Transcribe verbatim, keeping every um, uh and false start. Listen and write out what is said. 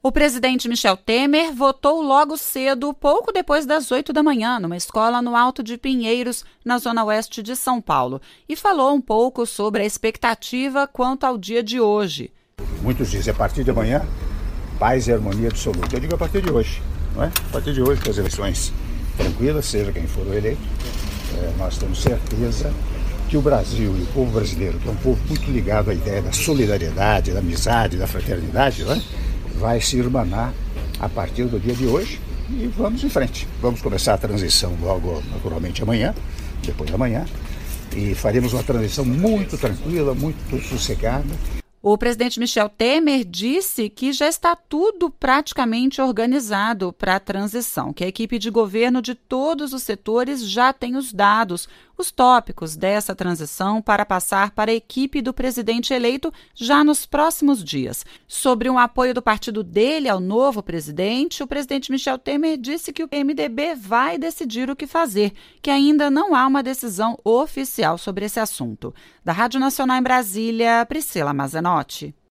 O presidente Michel Temer votou logo cedo, pouco depois das oito da manhã, numa escola no Alto de Pinheiros, na zona oeste de São Paulo, e falou um pouco sobre a expectativa quanto ao dia de hoje. Muitos dizem, a partir de amanhã, paz e harmonia absoluta. Eu digo a partir de hoje, não é? A partir de hoje, com as eleições tranquilas, seja quem for o eleito, é, nós temos certeza que o Brasil e o povo brasileiro, que é um povo muito ligado à ideia da solidariedade, da amizade, da fraternidade, não é? Vai se irmanar a partir do dia de hoje e vamos em frente. Vamos começar a transição logo, naturalmente, amanhã, depois da manhã, e faremos uma transição muito tranquila, muito sossegada. O presidente Michel Temer disse que já está tudo praticamente organizado para a transição, que a equipe de governo de todos os setores já tem os dados, os tópicos dessa transição para passar para a equipe do presidente eleito já nos próximos dias. Sobre o apoio do partido dele ao novo presidente, o presidente Michel Temer disse que o M D B vai decidir o que fazer, que ainda não há uma decisão oficial sobre esse assunto. Da Rádio Nacional em Brasília, Priscila Mazenotti.